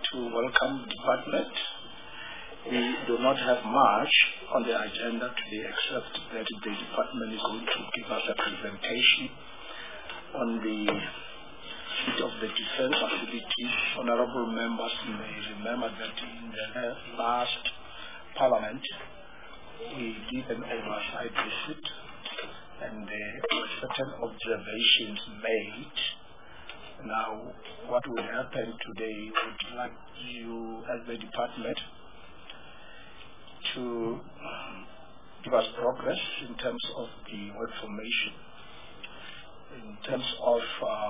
to welcome the department. We do not have much on the agenda today except that the department is going to give us a presentation on the state of the defense facilities. Honorable members may remember that in the last parliament we did an oversight visit and there were certain observations made. Now, what will happen today, we would like you as the department to give us progress in terms of the work formation, in terms of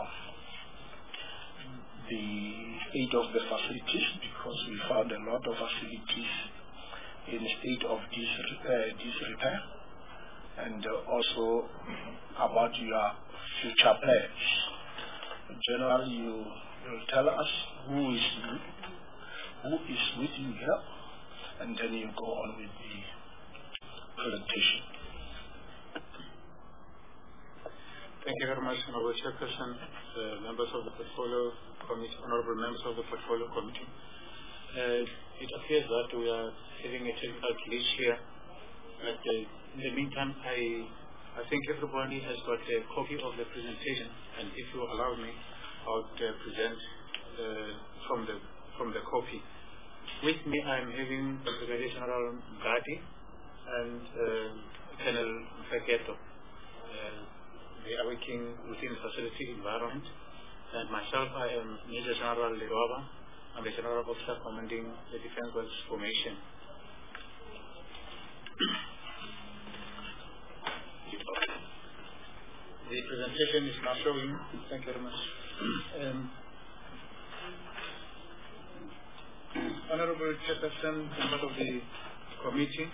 the state of the facilities, because we found a lot of facilities in a state of disrepair, and also about your future plans. Generally, you will tell us who is with you here, and then you go on with the presentation. Thank you very much, Honorable Chairperson, members of the Portfolio Committee, Honorable members of the Portfolio Committee. It appears that we are having a technical glitch here, but in the meantime, I think everybody has got a copy of the presentation, and if you allow me, I would present from the copy. With me, I am having Brigadier General Gadi and Colonel Mfeketo. They are working within the facility environment, and myself, I am Major General Leroba. I'm the General Officer commanding the Defense Works Formation. The presentation is now showing. Thank you very much. Honorable Chairperson, members of the committee,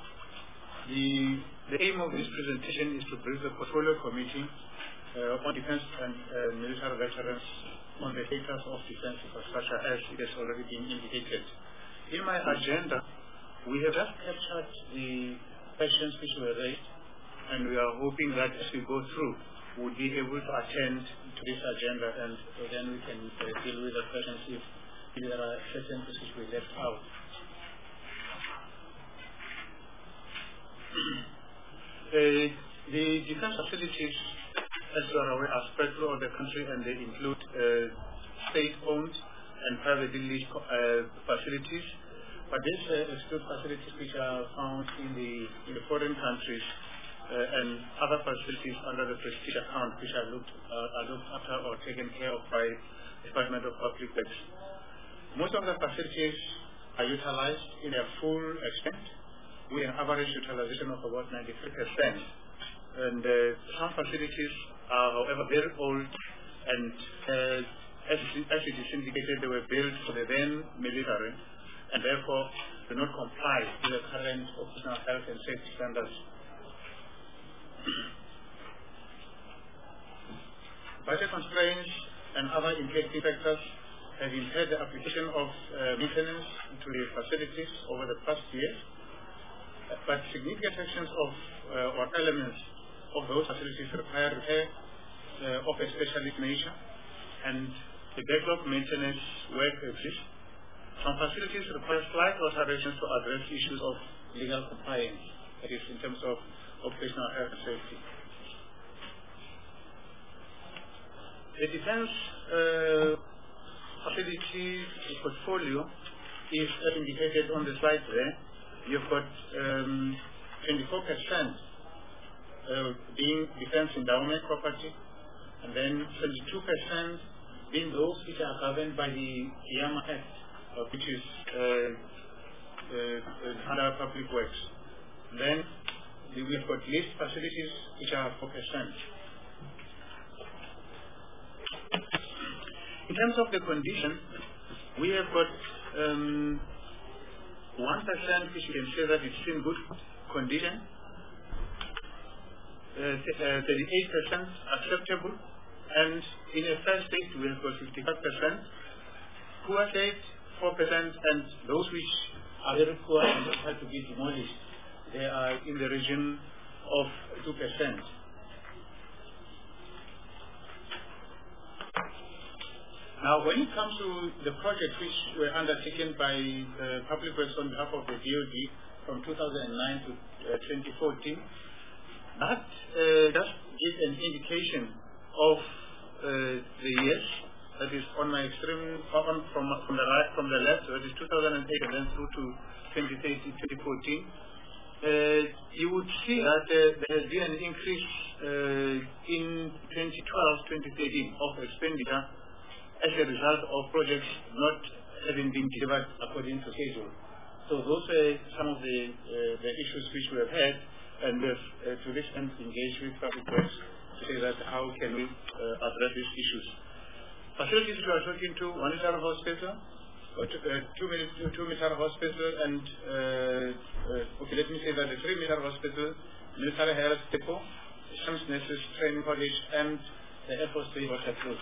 the aim of this presentation is to brief the Portfolio Committee on defense and military veterans on the status of defense infrastructure as it has already been indicated. In my agenda, we have just captured the questions which were raised, and we are hoping that as we go through, we'll be able to attend to this agenda, and then we can deal with the questions if there are certain issues we left out. The defense facilities, as you are aware, are spread throughout the country, and they include state-owned and privately leased facilities. But these exclude facilities which are found in the foreign countries and other facilities under the prestige account which are looked after or taken care of by the Department of Public Works. Most of the facilities are utilized in their full extent with an average utilization of about 93%. And some facilities are, however, very old, and as it is indicated, they were built for the then military, and therefore do not comply with the current operational health and safety standards. Budget constraints and other impacting factors have impaired the application of maintenance to the facilities over the past years, but significant sections of or elements of those facilities require repair of a specialist nature, and the backlog maintenance work exists. Some facilities require slight alterations to address issues of legal compliance, that is, in terms of operational health and safety. The defense facility portfolio is indicated on the slide there. You've got 24% being defense endowment property, and then 22% being those which are governed by the Yama Act, which is under public works. Then we've got leased facilities which are 4%. In terms of the condition, we have got 1% which you can say that it's in good condition, 38% acceptable, and in a fair state we have got 55%, poor state 4%, and those which are very poor and have to be demolished, they are in the region of 2%. Now, when it comes to the projects which were undertaken by Public Works on behalf of the DoD from 2009 to 2014, that just gives an indication of the years. That is on my extreme, from the left, that is 2008 and then through to 2014. You would see that there has been an increase in 2012-2013 of expenditure as a result of projects not having been delivered according to schedule. So those are some of the issues which we have had, and we have to this end engaged with Public Works to say that how can we address these issues. Facilities we are talking to, one is our hospital, two-meter hospital, and okay, let me say that the 3-meter hospital, military health depot, Shams Nurses Training College, and the Air Force Base Water Club.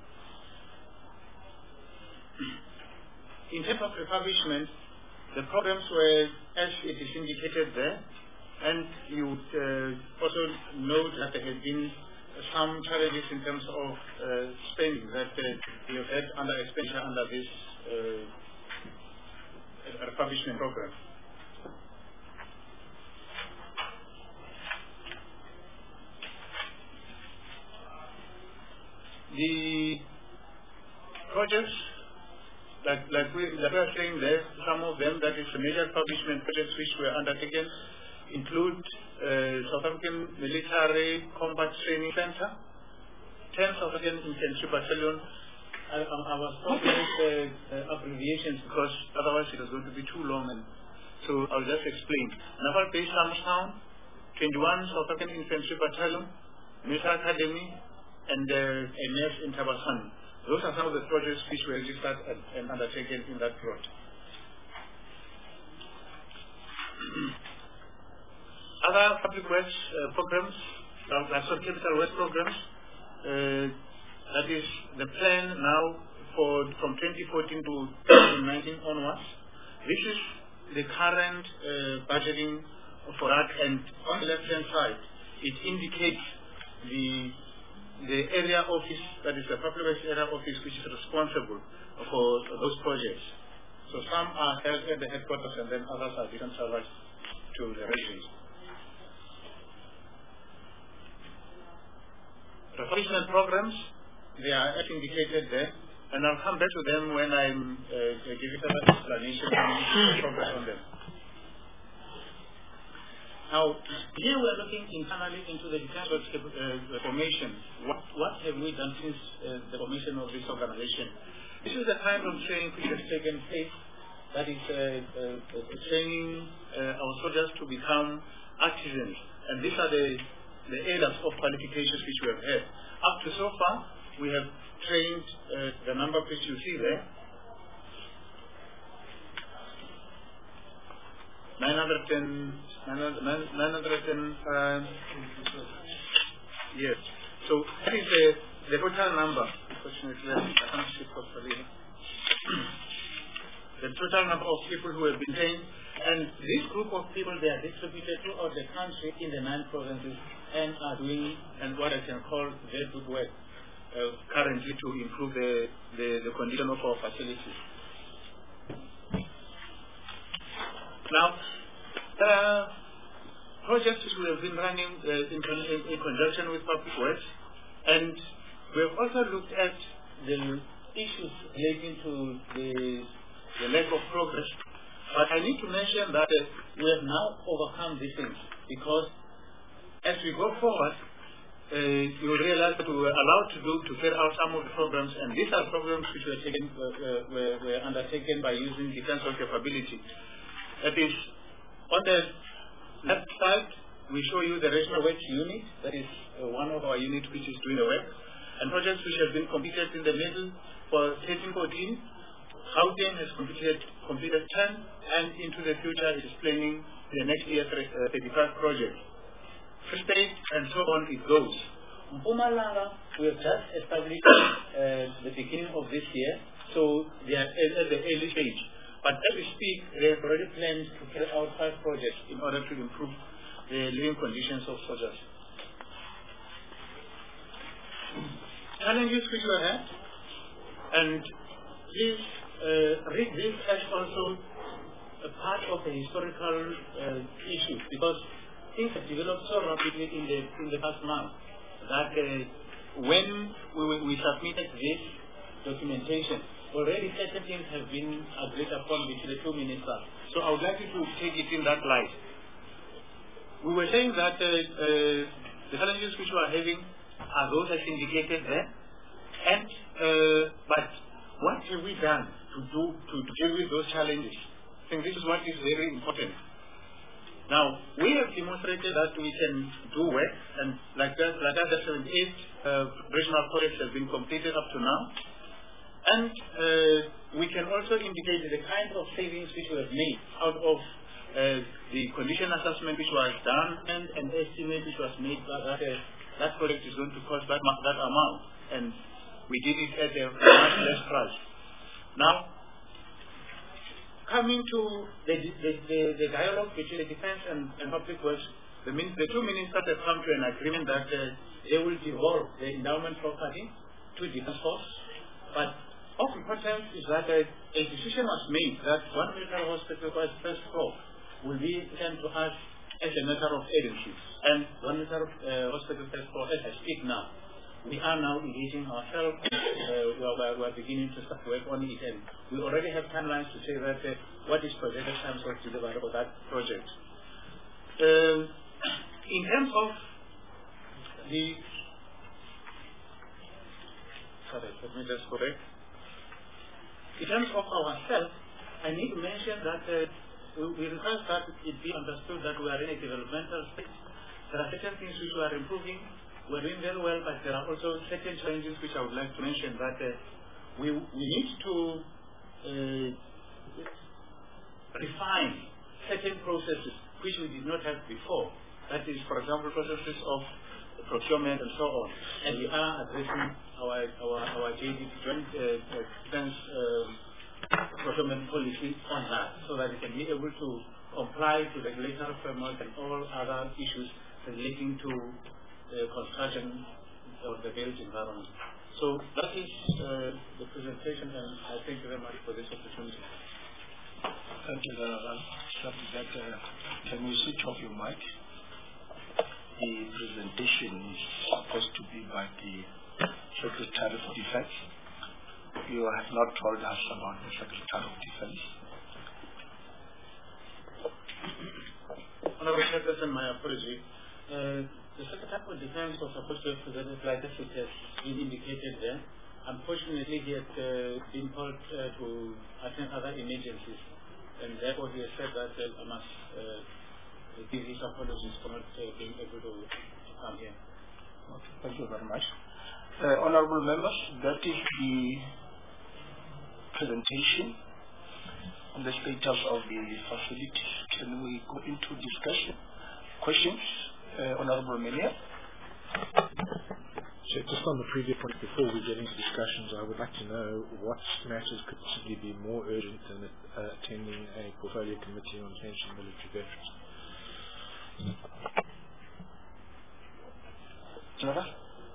In terms of refurbishment, the programs were as it is indicated there, and you would also note that there have been some challenges in terms of spending that we have had under expenditure under this refurbishment program. The projects like we are saying there, some of them, that is the major refurbishment projects which were undertaken, include South African Military Combat Training Center, 10th South African Infantry Battalion. I was talking with abbreviations because otherwise it was going to be too long, and so I'll just explain. Naval Base Samstown, 21 South African Infantry Battalion, Military Academy, and a nurse in Tabasan. Those are some of the projects which were registered and undertaken in that plot. Other public works programs, like capital works programs, that is the plan now from 2014 to 2019 onwards. This is the current budgeting for that, and on the left-hand side, it indicates the area office, that is the public works area office, which is responsible for those projects. So some are held at the headquarters, and then others are decentralized to the regions. Refurbishment programs, they are as indicated there, and I'll come back to them when I'm giving some explanation and progress on them. Now, here we're looking internally into the defense works formation. What have we done since the formation of this organization? This is the kind of training which has taken place, that is training our soldiers to become artisans, and these are the areas of qualifications which we have had. Up to so far, we have trained the number which you see there, 910, yes. So that is the total number. Unfortunately, I can't see properly. The total number of people who have been trained, and this group of people, they are distributed throughout the country in the 9 provinces and are doing what I can call very good work currently to improve the condition of our facilities. Now, projects we have been running in conjunction with Public Works, and we have also looked at the issues relating to the lack of progress. But I need to mention that we have now overcome these things, because as we go forward, you will realize that we were allowed to carry out some of the programs, and these are programs which were undertaken by using defense capability. That is, on the left side, we show you the regional works unit, that is one of our units which is doing the work, and projects which have been completed in the middle for 13-14. Gauteng has completed 10, and into the future it is planning the next year 35 projects. Free State, and so on it goes. Mpumalanga, we have just established the beginning of this year, so they are at the early stage. But as we speak, they have already planned to carry out 5 projects in order to improve the living conditions of soldiers. Challenges which we had, And please read this as also a part of the historical issue, because things have developed so rapidly in the past month that when we submitted this documentation, already certain things have been agreed upon between the two ministers. So I would like you to take it in that light. We were saying that the challenges which we are having are those as indicated there, and but what have we done to deal with those challenges? I think this is what is very important. Now, we have demonstrated that we can do work, and like that, 78 regional projects have been completed up to now. And we can also indicate the kind of savings which we have made out of the condition assessment which was done and an estimate which was made that project is going to cost that amount. And we did it at a much less price. Now, coming to the dialogue between the defense and public works, the two ministers have come to an agreement that they will devolve the endowment property to defense force. But of importance is that a decision was made that one military hospital was first floor will be sent to us as a matter of agency, and one military hospital first floor as I speak now. We are now engaging ourselves. We are beginning to start work on it, and we already have timelines to say that what is projected times for delivery for that project. In terms of the let me just correct. In terms of ourselves, I need to mention that we request that it be understood that we are in a developmental stage. There are certain things which we are improving. We are doing very well, but there are also certain challenges which I would like to mention that we need to refine certain processes which we did not have before. That is, for example, processes of procurement and so on. And we are addressing our JD joint defense procurement policy on that, so that it can be able to comply to regulatory framework and all other issues relating to construction of the built environment. So that is the presentation, and I thank you very much for this opportunity. Thank you very much. Can you switch off your mic? The presentation is supposed to be by the Secretary of Defense. You have not told us about the Secretary of Defense. Honorable Chairperson, my apology. The Secretary of Defense was supposed to have presented like as it has been indicated there. Unfortunately, he had been called to attend other emergencies, and therefore he has said that I must give his apologies for not being able to come here. Okay, thank you very much. Honorable members, that is the presentation on the status of the facilities. Can we go into discussion? Questions? Honorable Menia? So just on the previous point, before we get into discussions, I would like to know what matters could possibly be more urgent than attending a portfolio committee on pension military veterans. Jennifer?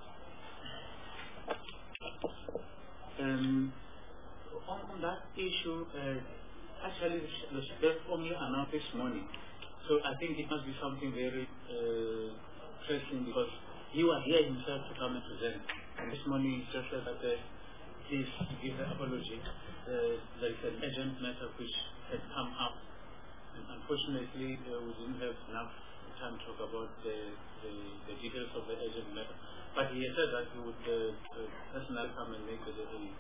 On that issue, actually the SPEF only announced this morning. So I think it must be something very pressing, because he was here himself to come and present. And this morning he just said that please give the apology. There is an urgent matter which had come up. And unfortunately, we didn't have enough time to talk about the details of the urgent matter. But he said that he would personally come and make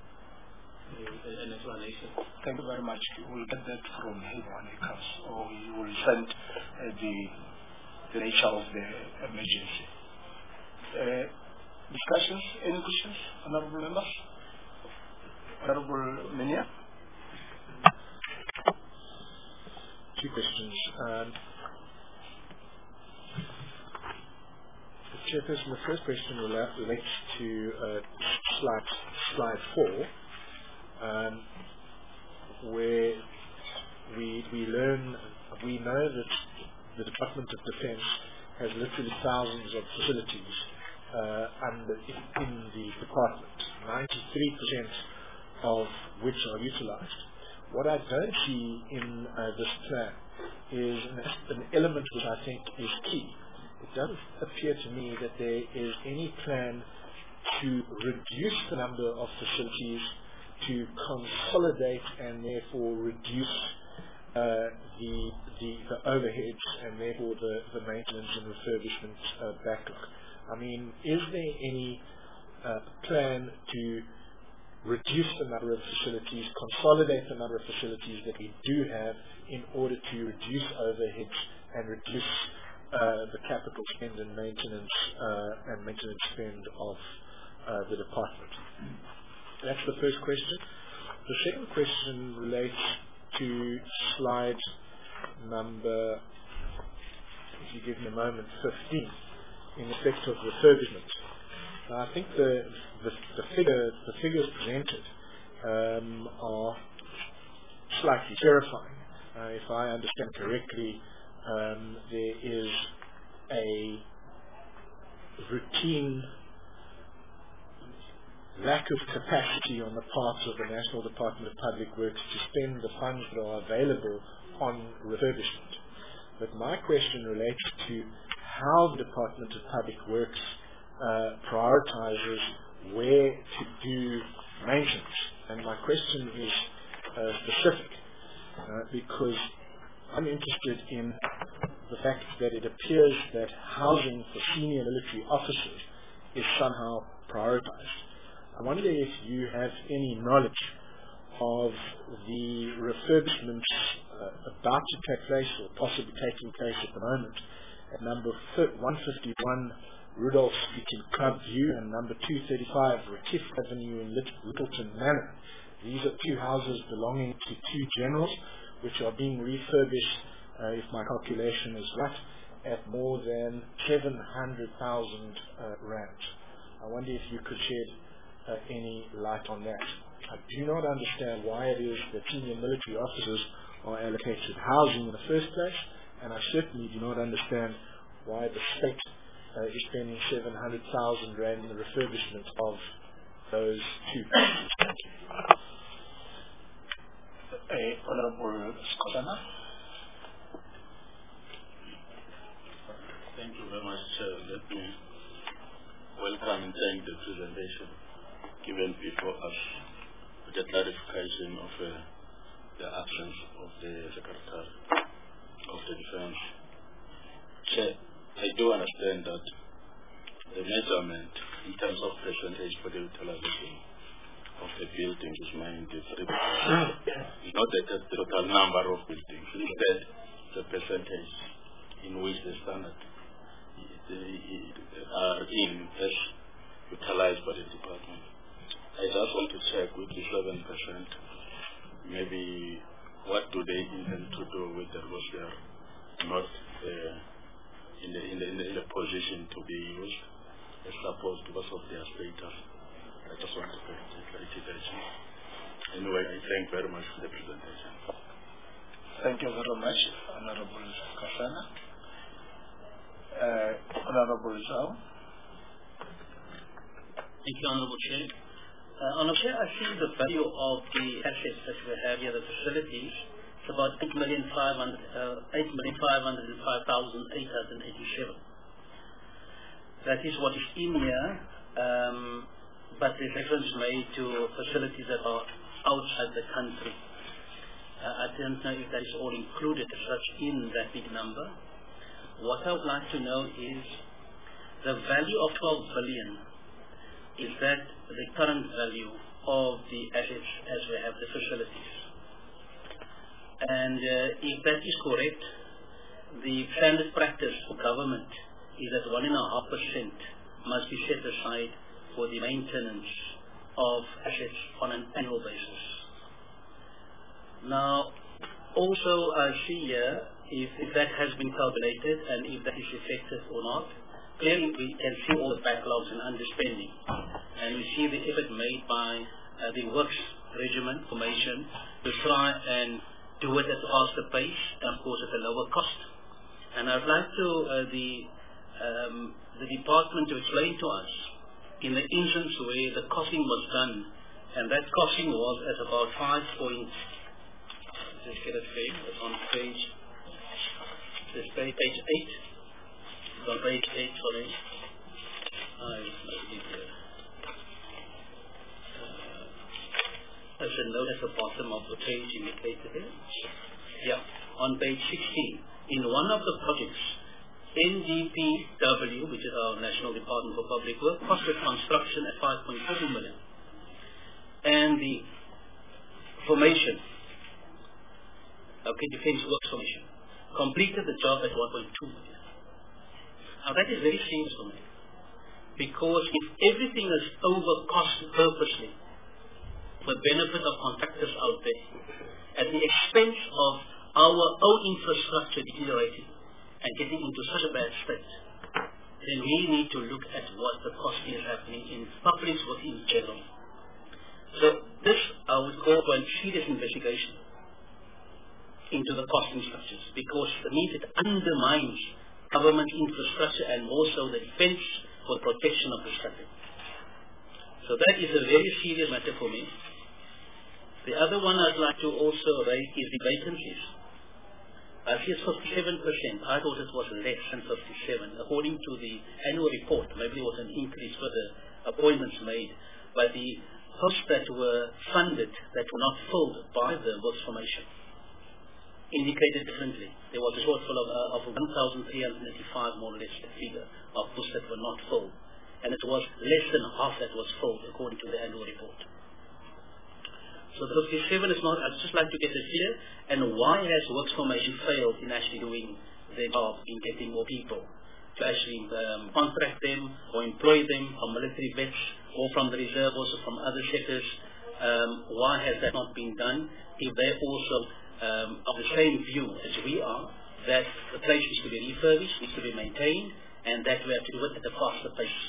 an explanation. Thank you very much. We will get that from him when he comes, or he will send the nature of the emergency. Discussions? Any questions, honorable members? Honorable Menia? Two questions. Chairperson, the first question relates to slide 4, where we know that the Department of Defense has literally thousands of facilities in the department. 93% of which are utilized. What I don't see in this plan is an element which I think is key. It doesn't appear to me that there is any plan to reduce the number of facilities, to consolidate and therefore reduce the overheads and therefore the maintenance and refurbishment backlog. I mean, is there any plan to reduce the number of facilities, consolidate the number of facilities that we do have in order to reduce overheads and reduce the capital spend and maintenance spend of the department? That's the first question. The second question relates to slide number, if you give me a moment, 15, in respect of refurbishment. Now, I think the figures presented are slightly terrifying. If I understand correctly, there is a routine lack of capacity on the part of the National Department of Public Works to spend the funds that are available on refurbishment. But my question relates to how the Department of Public Works prioritizes where to do maintenance. And my question is specific because I'm interested in the fact that it appears that housing for senior military officers is somehow prioritized. I wonder if you have any knowledge of the refurbishments about to take place or possibly taking place at the moment at number 151 Rudolph Street in Club View and number 235 Retief Avenue in Littleton Manor. These are two houses belonging to two generals which are being refurbished, if my calculation is right, at more than 700,000 rand. I wonder if you could shed any light on that. I do not understand why it is that senior military officers are allocated housing in the first place, and I certainly do not understand why the state is spending 700,000 rand in the refurbishment of those two. Honorable Skosana. Thank you very much, Chair. Let me welcome and thank the presentation given before us with the clarification of the absence of the Secretary of the Defense. Chair, I do understand that the measurement in terms of percentage for the utilization of the building is 93%. It's not the total number of buildings, instead the percentage in which the standard are in as utilized by the department. I just want to check with the 7%, maybe what do they intend to do with the because they are not in the position to be used as supposed because of their status. I just want to get clarification. Anyway, I thank very much for the presentation. Thank you very much, Honorable Kasana. Honorable Zhao. Thank you, Honorable Chair. Honorable Chair, I see the value of the assets that we have here, the facilities, it's about 8,505,887. That is what is in here, but there's reference made to facilities that are outside the country. I don't know if that is all included as such in that big number. What I would like to know is the value of 12 billion. Is that the current value of the assets as we have the facilities? And if that is correct, the standard practice for government is that 1.5% must be set aside for the maintenance of assets on an annual basis. Now, also I see here if that has been calculated and if that is effective or not. Clearly we can see all the backlogs and underspending, and we see the effort made by the works regimen formation to try and do it at a faster pace and of course at a lower cost. And I'd like to the department to explain to us in the instance where the costing was done and that costing was at about 5 point. Just get it straight. It's on page 8. It's on page 8, sorry. There's a note at the bottom of the page indicated there. Yeah, on page 16. In one of the projects, NDPW, which is our National Department for Public Works, costed construction at 5.7 million. And the formation, Defence Works Formation, completed the job at 1.2 million. Now that is very serious for me. Because if everything is over-cost purposely, for the benefit of contractors out there, at the expense of our own infrastructure deteriorating and getting into such a bad state, then we need to look at what the costing is happening in public work in general. So this I would call for a serious investigation into the costing structures, because to me it undermines government infrastructure and also the defense for protection of the subject. So that is a very serious matter for me. The other one I'd like to also raise is the vacancies. I see it's 57%. I thought it was less than 57. According to the annual report, maybe it was an increase for the appointments made, but the posts that were funded that were not filled by the works formation indicated differently. There was a shortfall of 1,385, more or less, the figure of posts that were not filled. And it was less than half that was filled, according to the annual report. So the 57 is not, I'd just like to get it clear. And why has works formation failed in actually doing their job in getting more people to actually contract them or employ them from military vets or from the reserve, also from other sectors? Why has that not been done? If they're also of the same view as we are, that the place needs to be refurbished, needs to be maintained, and that we have to do it at a faster pace.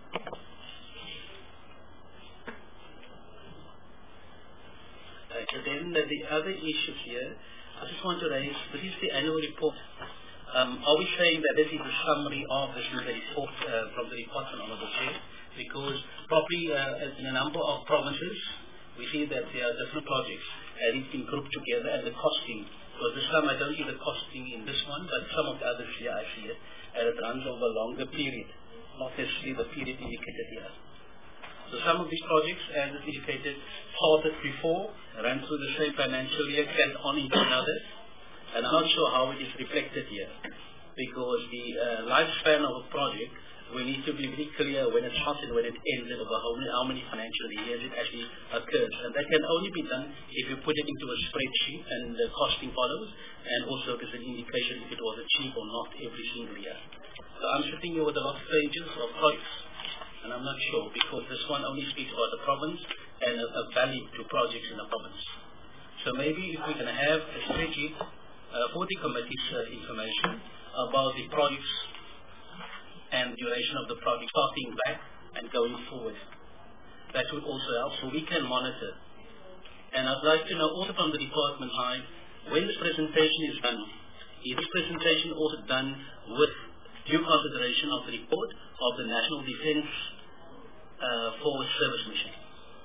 So then the other issues here, I just want to raise, this is the annual report. Are we saying that this is a summary of this report from the Department, Honourable Chair? Because probably in a number of provinces, we see that there are different projects and it's been grouped together, and the costing. So this time I don't see the costing in this one, but some of the others here I see it, and it runs over a longer period, not necessarily the period indicated here. So some of these projects, as indicated, started before, ran through the same financial year, carried on into another, and I'm not sure how it is reflected here, because the lifespan of a project, we need to be very clear when it starts and when it ends, and over how many financial years it actually occurs. And that can only be done if you put it into a spreadsheet and the costing follows, and also there's an indication if it was achieved or not every single year. So I'm sitting here with a lot of pages of projects, and I'm not sure, because this one only speaks about the province and a value to projects in the province. So maybe if we can have a spreadsheet for the committee's information about the projects and duration of the project starting back and going forward. That would also help, so we can monitor. And I'd like to know also from the department side, when this presentation is done, is this presentation also done with due consideration of the report of the National Defence Forward Service Mission?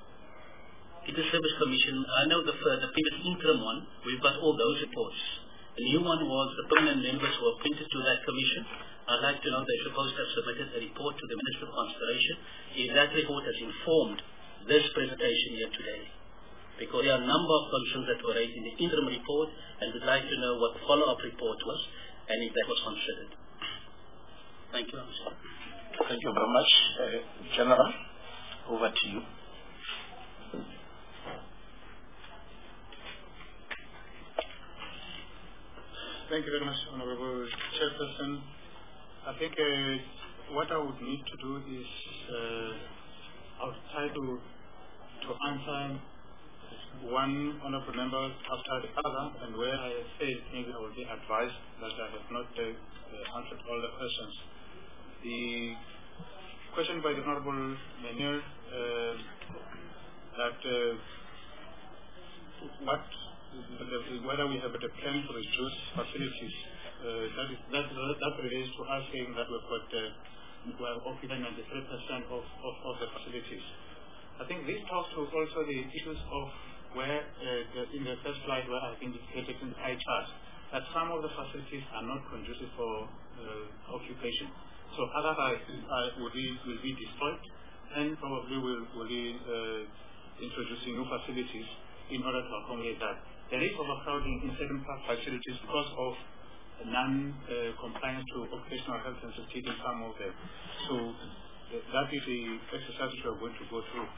In the Service Commission, I know the previous interim one, we've got all those reports. The new one was the permanent members who were appointed to that commission. I'd like to know they're supposed to have submitted a report to the Minister of Consideration if that report has informed this presentation here today. Because there are a number of concerns that were raised in the interim report, and we'd like to know what the follow-up report was and if that was considered. Thank you. Thank you very much. General, over to you. Thank you very much, Honourable Chairperson. I think what I would need to do is I'll try to answer one honourable member after the other, and where I have failed, maybe I will be advised that I have not answered all the questions. The question by the Honourable Menir that whether we have a plan to reduce facilities. That relates to us saying that we are occupied 93% of the facilities. I think this talks to also the issues of where, in the first slide where I've indicated in the pie chart, that some of the facilities are not conducive for occupation. So other will be destroyed, and probably will be introducing new facilities in order to accommodate that. There is overcrowding in certain facilities because of non-compliance to occupational health and safety in some of them. So that is the exercise we are going to go through.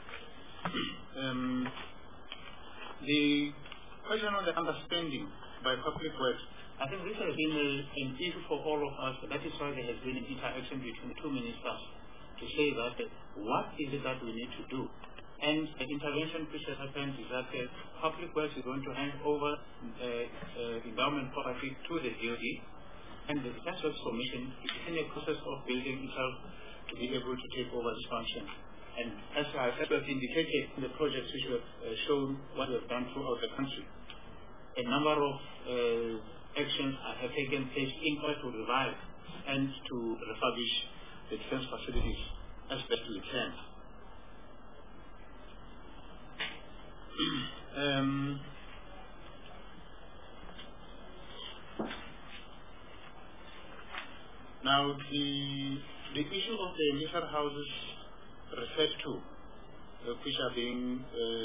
The question on the underspending by public works, I think this has been an issue for all of us. That is why there has been an interaction between the two ministers to say that what is it that we need to do. And the intervention which has happened is that public works is going to hand over endowment property to the DOD, and the Defence Works Commission is in a process of building itself to be able to take over this function. And as I have indicated in the projects which were shown what we have done throughout the country, a number of actions have taken place in order to revive and to refurbish the defence facilities as best we can. Now, the issue of the military houses referred to, which are being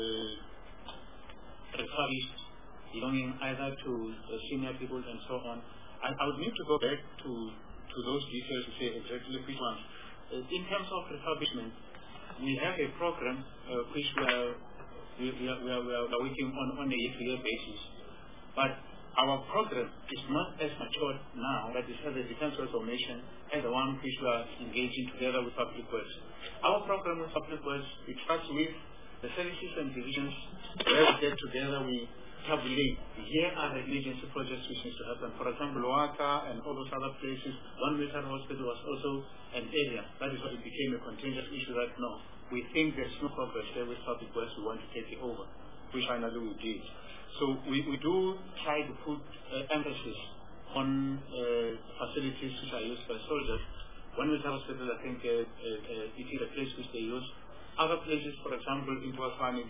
refurbished, belonging either to senior people and so on, I would need to go back to those details to say exactly which ones. In terms of refurbishment, we have a program which we are working on a year-to-year basis. But our program is not as matured now, that is, the Defence Works Commission as the one which we are engaging together with Public Works. Our program with Public Works, we trust with the services and divisions where we get together, we tabulate, here are the emergency projects which need to happen. For example, Loaka and all those other places, one military hospital was also an area. That is what it became a contingent issue that no, we think there's no progress there with Public Works, we want to take it over, which finally we did. So we do try to put emphasis on facilities which are used by soldiers. One military hospital, I think it is a place which they use. Other places, for example, in Tuasani,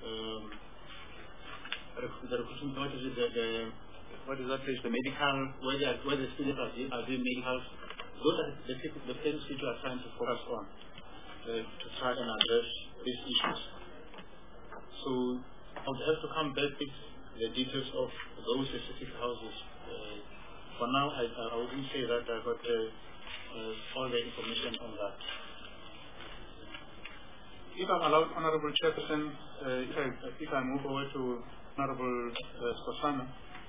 what is that place? The medical, where the students are doing medicals. Those are the things which we are trying to focus on to try and address these issues. So I would have to come back with the details of those specific houses. For now, I wouldn't say that I got all the information on that. If I'm allowed, Honorable Chairperson, if I move over to Honorable Sosana,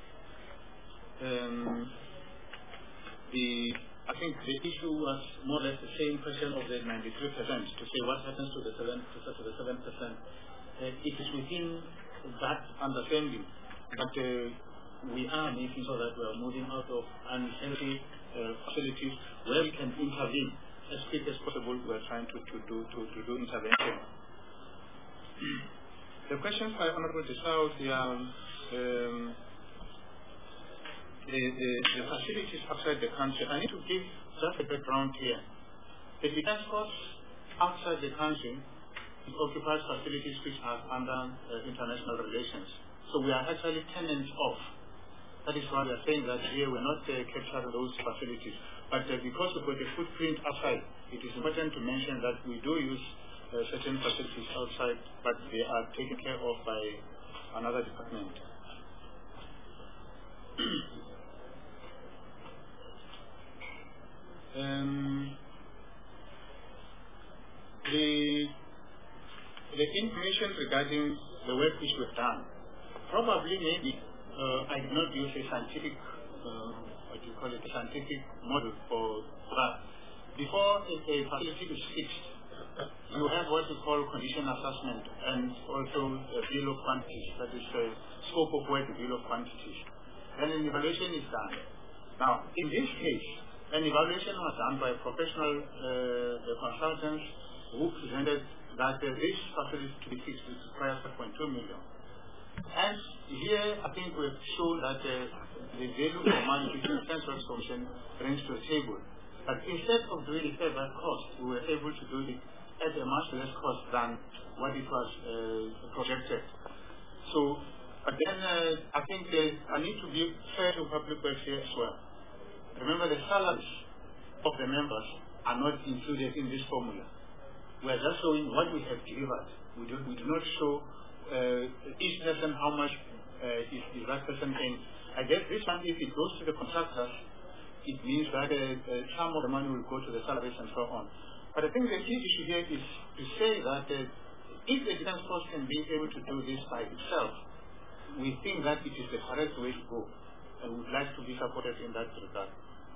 I think the issue was more or less the same question of the 93%, to say what happens to the 7%. It is within that understanding, but we are making sure that we are moving out of unhealthy facilities where we can intervene as quick as possible. We are trying to do intervention. The questions by Honorable Desau, the facilities outside the country, I need to give just a background here. The Defence Force outside the country occupies facilities which are under international relations. So we are actually tenants of. That is why we are saying that here we're not capturing those facilities. But because we've got a footprint outside, it is important to mention that we do use certain facilities outside, but they are taken care of by another department. The information regarding the work which we've done, probably maybe I did not use a scientific, scientific model for that. Before a facility is fixed, you have what we call condition assessment and also a bill of quantities, that is the scope of work, the bill of quantities. Then an evaluation is done. Now, in this case, an evaluation was done by professional consultants who presented that this facility to be fixed requires 5.2 million. And here, I think we've shown that the value of money which the Defence Works Commission brings to the table. But instead of doing it at that cost, we were able to do it at a much less cost than what it was projected. So, but then I think I need to be fair to public works here as well. Remember, the salaries of the members are not included in this formula. We are just showing what we have delivered. We do not show each person how much is that person paying. I guess this one, if it goes to the contractors, it means that some of the money will go to the salaries and so on. But I think the key issue here is to say that if the defense force can be able to do this by itself, we think that it is the correct way to go, and we would like to be supported in that regard.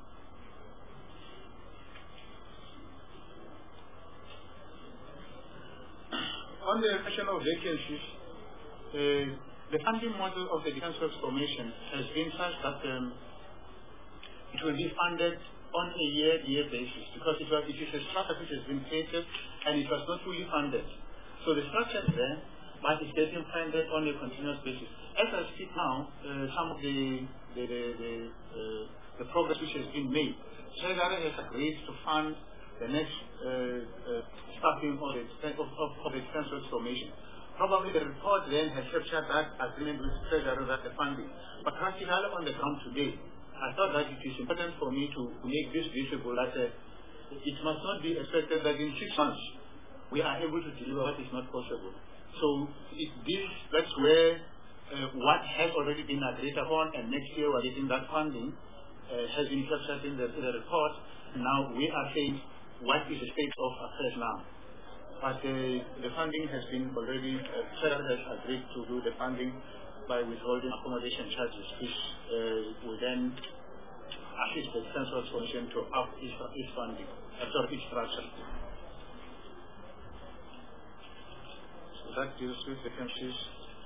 On the question of vacancies, the funding model of the Defence Works Formation has been such that it will be funded on a year-to-year basis, because it is a structure which has been created and it was not fully funded. So the structure is there, but it's getting funded on a continuous basis. As I speak now, some of the progress which has been made, Treasury has agreed to fund the next staffing of the Defence Works Formation. Probably the report then has captured that agreement with Treasury that the funding. But practically on the ground today, I thought that it is important for me to make this visible that it must not be expected that in 6 months we are able to deliver what is not possible. So that's where what has already been agreed upon, and next year we are getting that funding, has been captured in the report. Now we are saying what is the state of affairs now. But the funding has been already, Federal has agreed to do the funding by withholding accommodation charges, which will then assist the Defence Works Commission to up its funding, its structure. So that deals with vacancies.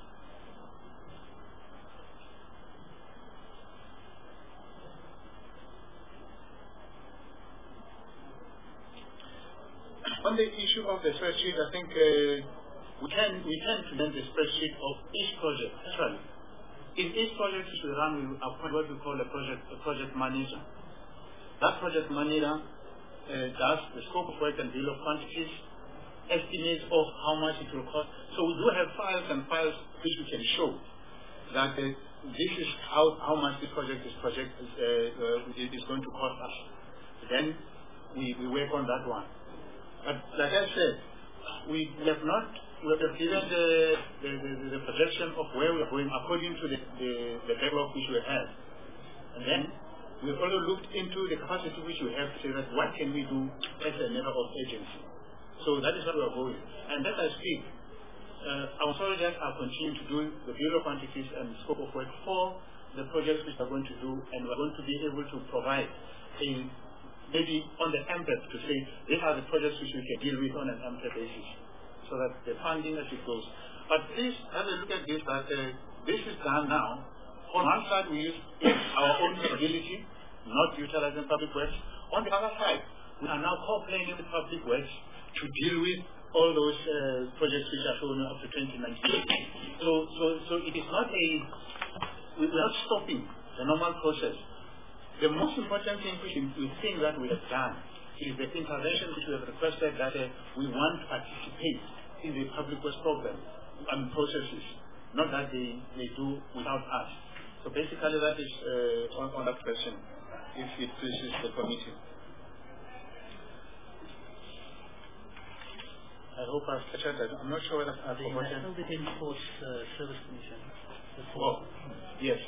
On the issue of the spreadsheet, I think we can present the spreadsheet of each project. Actually, in each project which we run, we appoint what we call a project manager. That project manager does the scope of work and bill of quantities, estimates of how much it will cost. So we do have files and files which we can show that this is how much this project is going to cost us. Then we work on that one. But like I said, we have given the projection of where we are going according to the backlog which we have. And then we have also looked into the capacity which we have to say that what can we do as a matter of agency. So that is what we are going. And as I speak, our soldiers are continuing to do the bill of quantities and scope of work for the projects which we are going to do, and we are going to be able to provide maybe on the MPEP to say these are the projects which we can deal with on an MPEP basis, so that the funding as it goes. But please have a look at this, that this is done now. On one side we use our own ability, not utilizing public works. On the other side, we are now co-planning with public works to deal with all those projects which are shown up to 2019. So it is not we are not stopping the normal process. The most important thing which we think that we have done is the intervention which we have requested, that we want to participate in the public works program and processes, not that they do without us. So basically that is on that question, if it pleases the committee. I hope I've captured that. I'm not sure whether I've forgotten. National Defence Force Service Commission. Oh, yes.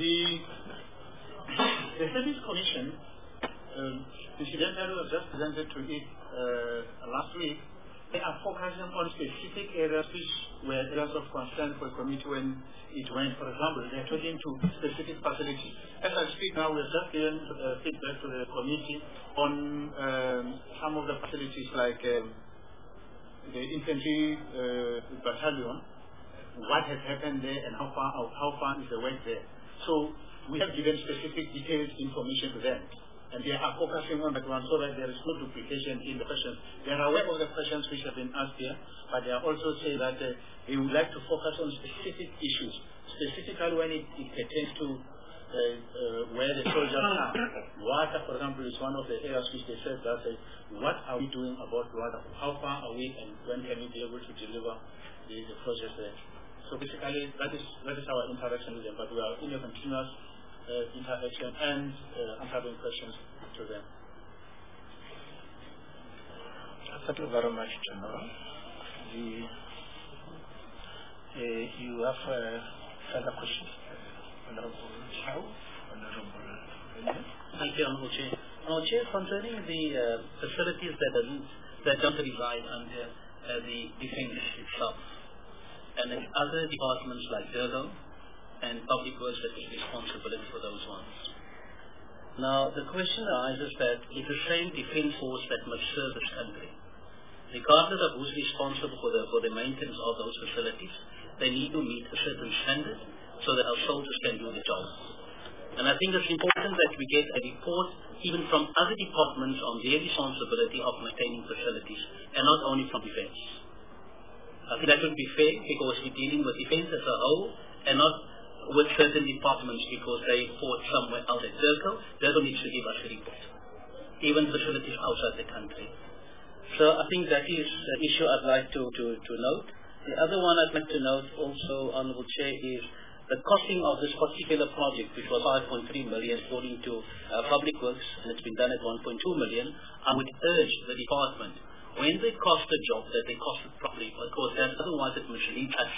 The Service Commission, incidentally, was just presented to it last week. They are focusing on specific areas which were areas of concern for the committee when it went. For example, they are talking to specific facilities. As I speak now, we are just giving feedback to the committee on some of the facilities like the infantry battalion, what has happened there and how far is the work there. So we have given specific detailed information to them, and they are focusing on that one so that there is no duplication in the questions. They are aware of the questions which have been asked here, but they are also saying that they would like to focus on specific issues, specifically when it pertains to where the soldiers are. Water, for example, is one of the areas which they said that what are we doing about water? How far are we, and when can we be able to deliver the project there? So basically, that is our interaction with them. But we are in a continuous interaction and answering questions to them. Thank you very much, General. You have further questions? Honorable Chow, Honorable William. Thank you, Honorable Chair. Honorable Chair, concerning the facilities that don't reside under the defense itself, and then other departments like DIRGO and Public Works that take responsibility for those ones. Now, the question arises that it's the same defense force that must serve this country. Regardless of who's responsible for the maintenance of those facilities, they need to meet a certain standard so that our soldiers can do the job. And I think it's important that we get a report even from other departments on their responsibility of maintaining facilities, and not only from defense. I think that would be fair because we're dealing with defense as a whole and not with certain departments because they fought somewhere else at DIRGO. DIRGO needs to give us a report, even facilities outside the country. So I think that is the issue I'd like to note. The other one I'd like to note also, Honourable Chair, is the costing of this particular project, which was 5.3 million according to Public Works, and it's been done at 1.2 million. I would urge the department, when they cost a job, that they cost it properly, because then otherwise it misleads us.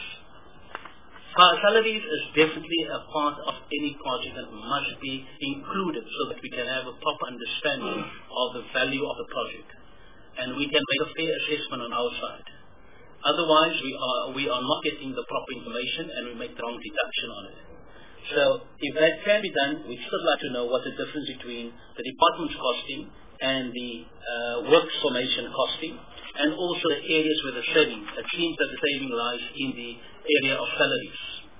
Salaries is definitely a part of any project that must be included so that we can have a proper understanding of the value of the project, and we can make a fair assessment on our side. Otherwise, we are not getting the proper information and we make the wrong deduction on it. So, if that can be done, we'd still like to know what the difference between the department's costing and the works formation costing, and also the areas where the saving. It seems that the saving lies in the area of salaries.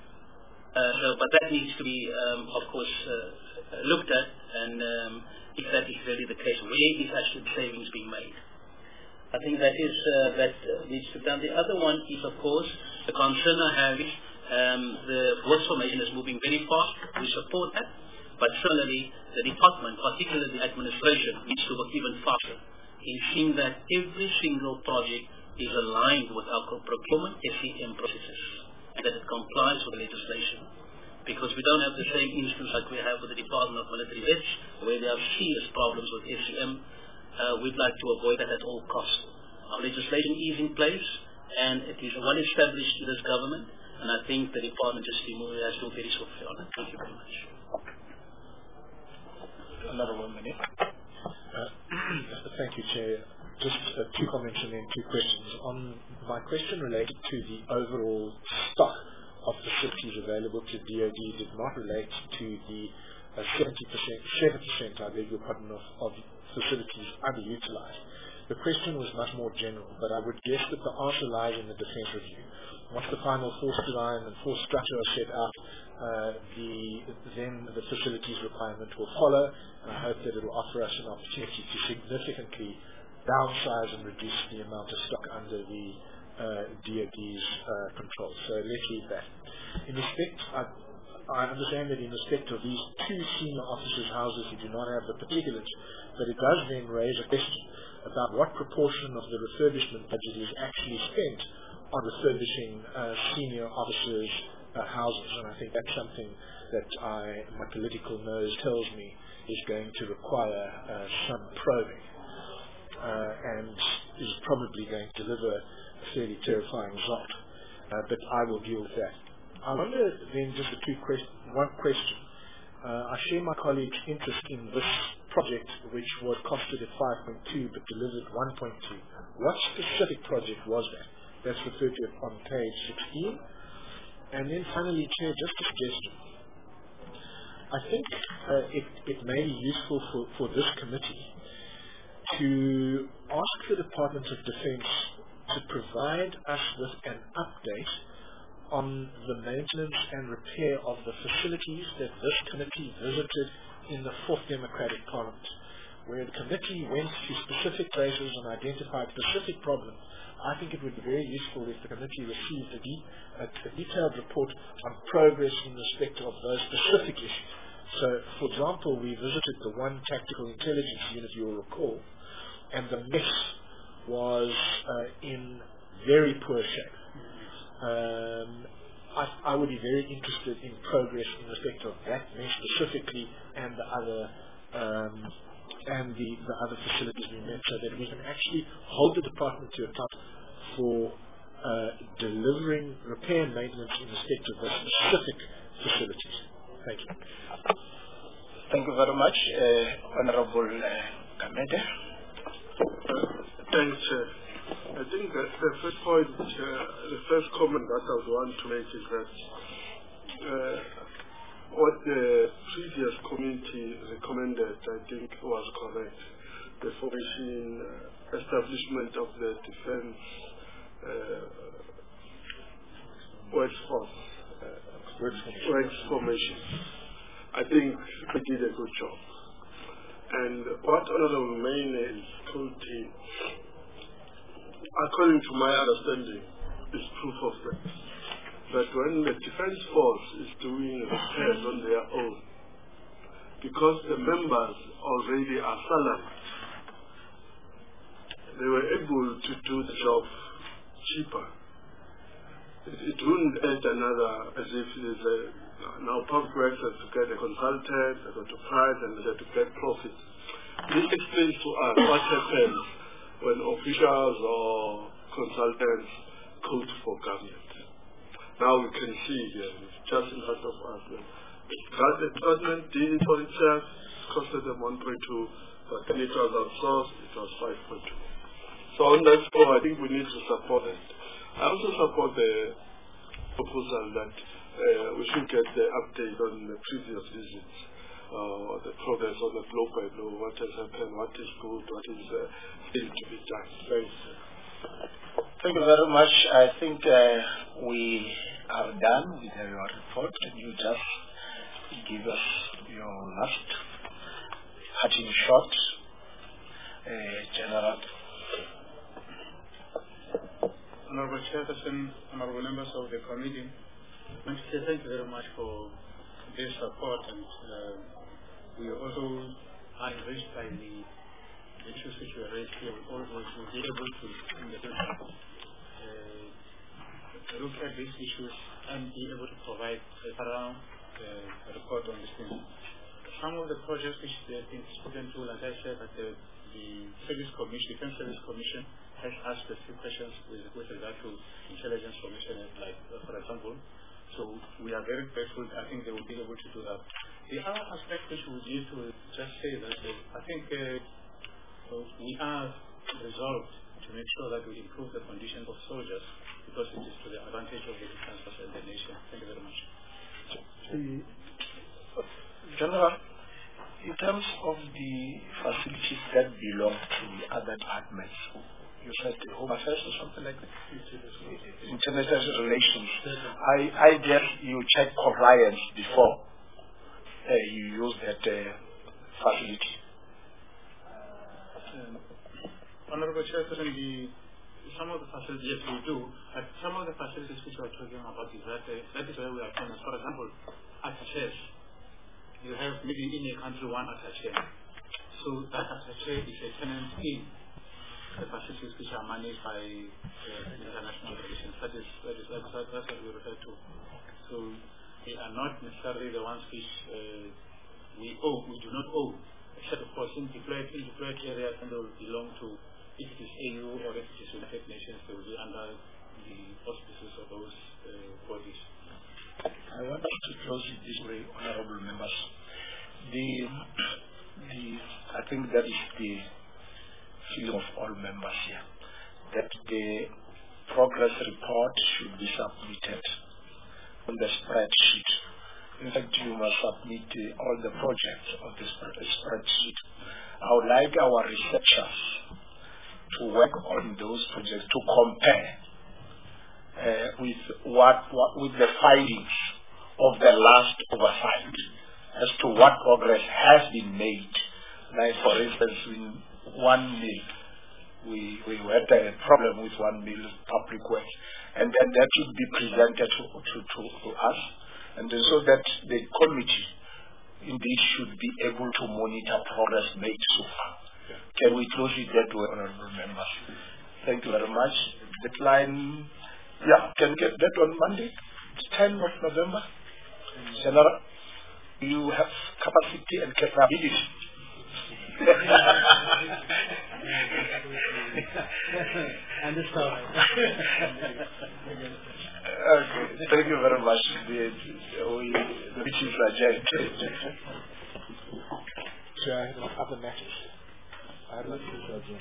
But that needs to be, of course, looked at, and if that is really the case, where is actually the savings being made? I think that is that needs to be done. The other one is, of course, the concern I have is the works formation is moving very fast. We support that, but similarly, the department, particularly the administration, needs to work even faster in seeing that every single project is aligned with our procurement SCM processes and that it complies with the legislation. Because we don't have the same instance like we have with the Department of Military Vets, where there are serious problems with SCM. We'd like to avoid that at all costs. Our legislation is in place, and it is well established in this government, and I think the department has to move very swiftly on it. Thank you very much. Another 1 minute. Thank you, Chair. Just 2 comments and then 2 questions. My question related to the overall stock of facilities available to DoD did not relate to the 7%, I beg your pardon, of facilities underutilized. The question was much more general, but I would guess that the answer lies in the defense review. Once the final force design and force structure are set out, then the facilities requirement will follow, and I hope that it will offer us an opportunity to significantly downsize and reduce the amount of stock under the DoD's control. So let's leave that. In respect, I understand that in respect of these 2 senior officers' houses, you do not have the particulars, but it does then raise a question about what proportion of the refurbishment budget is actually spent on refurbishing senior officers' houses, and I think that's something that my political nose tells me is going to require some probing, and is probably going to deliver a fairly terrifying result, but I will deal with that. I wonder then just one question. I share my colleague's interest in this project, which was costed at 5.2 but delivered 1.2. What specific project was that? That's referred to on page 16. And then finally, Chair, just a suggestion. I think it may be useful for this committee to ask the Department of Defense to provide us with an update on the maintenance and repair of the facilities that this committee visited in the 4th Democratic Parliament, where the committee went to specific places and identified specific problems. I think it would be very useful if the committee received a detailed report on progress in respect of those specific issues, So, for example, we visited the one tactical intelligence unit, you'll recall, and the mess was in very poor shape. I would be very interested in progress in respect of that mess specifically and the other facilities we met, so that we can actually hold the department to account for delivering repair and maintenance in respect of the specific facilities. Thank you. Thank you very much, Honorable Kamede. Thanks, Chair. I think that the first point, the first comment that I would want to make is that what the previous committee recommended, I think, was correct. The formation, establishment of the defense works formation. I think we did a good job. And what Honorable Maine is quoting, according to my understanding, is proof of that. That when the defense force is doing repairs on their own, because the members already are salaried, they were able to do the job cheaper. It wouldn't add another, as if there's now public works has to get a consultant, they go to price, and they have to get profits. This explains to us what happens when officials or consultants code for government. Now we can see here, it's just in front of us. The government did it for itself, it costed them 1.2, but then it was outsourced, it was 5.2. So on that score, I think we need to support it. I also support the proposal that we should get the update on the previous visits, the progress on the blow by blow, what has happened, what is good, what is still to be done. Thanks. Thank you very much. I think we are done with your report. Can you just give us your last parting shot, General? Honorable Chairperson, honorable members of the committee, I want to say thank you very much for this support, and we also are enriched by the issues which were raised here. We also will be able to, in the future, look at these issues and be able to provide a thorough report on these things. Some of the projects which they've been spoken to, like I said, that the Defense Service Commission has asked a few questions with regard to intelligence formation, like for example. So we are very grateful. I think they will be able to do that. The other aspect which we need to just say that I think we are resolved to make sure that we improve the condition of soldiers, because it is to the advantage of the defense and the nation. Thank you very much. General, in terms of the facilities that belong to the other departments, you said the Home Affairs or something like that? International relations. I guess you check compliance before you use that facility. Honorable Chairperson, some of the facilities, yes, we do, but some of the facilities which we are talking about is that is where we are famous. For example, attaches. You have maybe in a country one attache. So that attache is a tenant in the facilities which are managed by international relations. That's what we refer to. So they are not necessarily the ones which we do not owe, except of course in deployed areas, and they will belong to, if it is AU or if it is United Nations, they will be under the auspices of those bodies. I want to close it this way, honorable members. I think that is the feeling of all members here, that the progress report should be submitted on the spreadsheet. In fact, you must submit all the projects of the spreadsheet. I would like our researchers to work on those projects to compare with the findings of the last oversight as to what progress has been made. Like, for instance, in one mill, we had a problem with one mill, public works, and then that should be presented to us, and so that the committee indeed should be able to monitor progress made so far. Can we close it that way, honorable members? Thank you very much. Deadline, can we get that on Monday, 10th of November? General, you have capacity and capability. And the staff. Okay, thank you very much. The meeting is adjourned. So I have other matters. I have matters adjourned.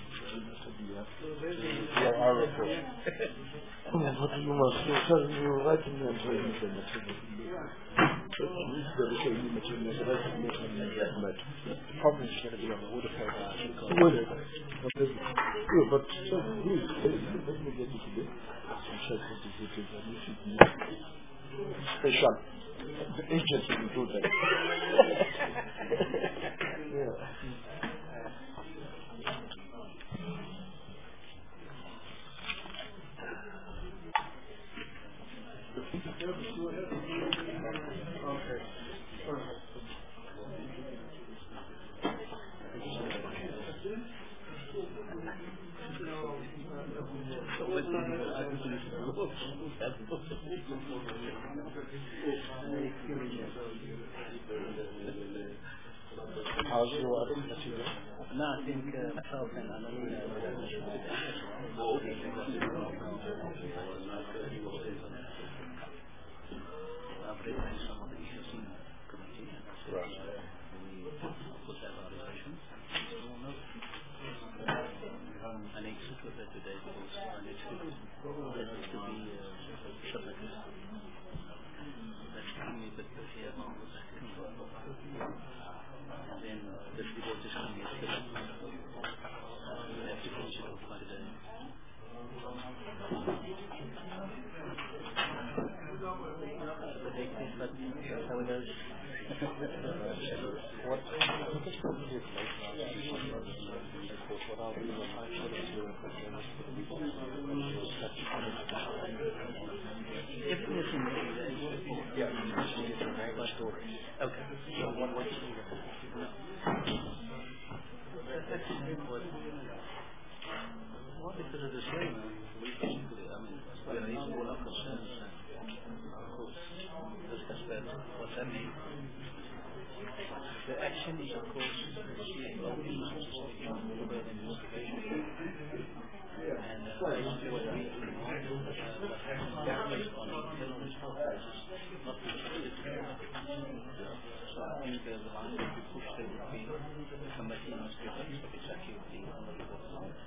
Our report. You must tell me writing and training the material. The problem is going to be on the order paper. But please, let me get it today. Special. The agents will do that. How's your other material? No, I think myself and Anna some of the issues in committee, and we put that on discussion. And it's good that today because next week that needs to be submitted. That's coming with the here on the second. And then the report is coming yesterday. We have to finish it off by the day. But that's how it goes. What I'll do is I sort of do everything is in there. Yeah, it's a very story. Okay. So what do you Well, because of the same, we basically, we raise all our concerns and, of course, discuss that, what that means. The action is, of course, CFO investigation. And basically what we do based on internal responses, not so I think the line that we push there would be the committee must give us the executive team on the report.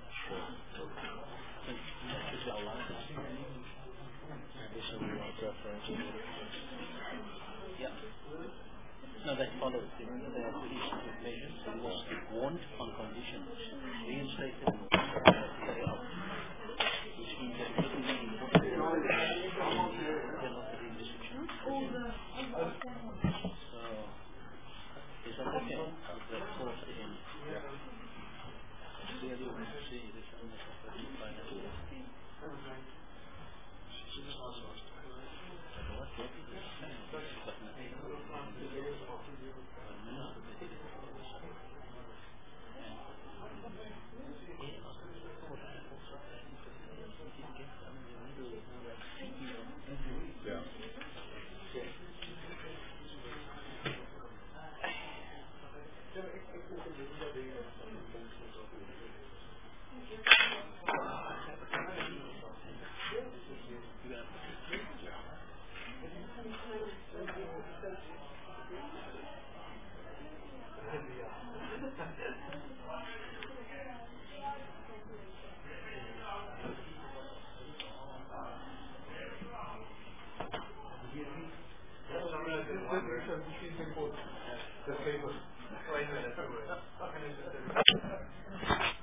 I think that is our line. And this will be our preference. Yeah. No, that follows. They have the issues of measures. So it was warned on conditions, reinstated and carry out. Which means that it will be important in the restriction. So, is that okay? That falls in. Clearly, we can see this unnecessary financial. The paper.